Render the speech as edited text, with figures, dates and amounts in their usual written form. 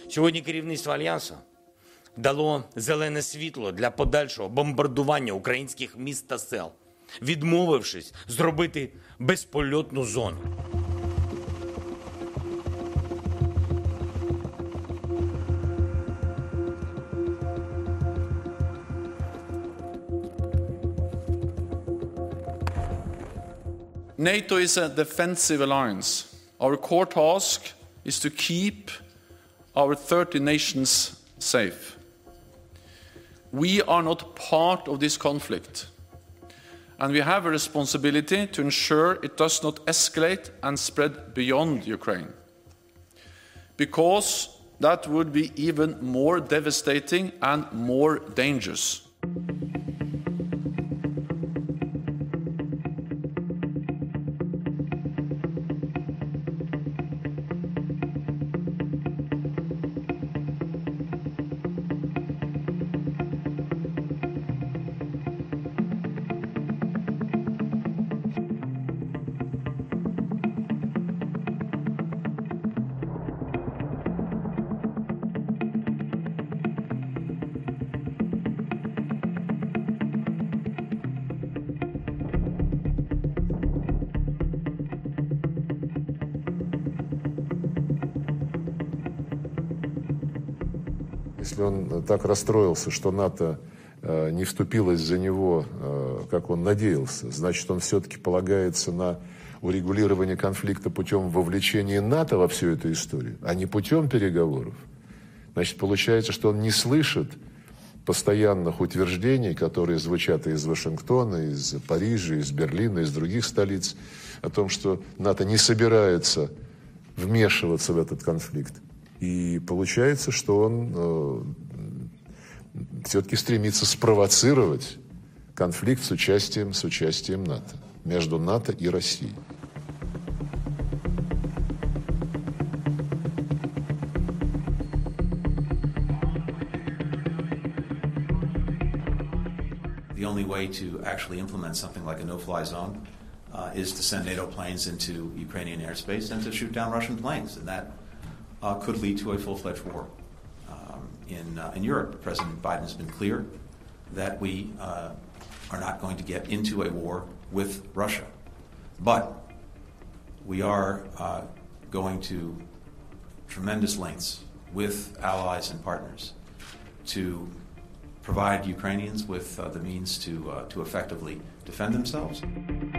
Сьогодні керівництво Альянсу дало зелене світло для подальшого бомбардування українських міст та сел, відмовившись зробити безпольотну зону. NATO is a defensive alliance. Our core task is to keep our 30 nations safe. We are not part of this conflict, and we have a responsibility to ensure it does not escalate and spread beyond Ukraine, because that would be even more devastating and more dangerous. Если он так расстроился, что НАТО не вступилось за него, как он надеялся, значит, он все-таки полагается на урегулирование конфликта путем вовлечения НАТО во всю эту историю, а не путем переговоров. Значит, получается, что он не слышит постоянных утверждений, которые звучат из Вашингтона, из Парижа, из Берлина, из других столиц, о том, что НАТО не собирается вмешиваться в этот конфликт. И получается, что он все-таки стремится спровоцировать конфликт с участием НАТО, между НАТО и Россией. The only way to actually implement something like a no-fly zone is to send NATO planes into Ukrainian airspace and to shoot down Russian planes, and that could lead to a full-fledged war. In Europe, President Biden has been clear that we are not going to get into a war with Russia. But we are going to tremendous lengths with allies and partners to provide Ukrainians with the means to effectively defend themselves.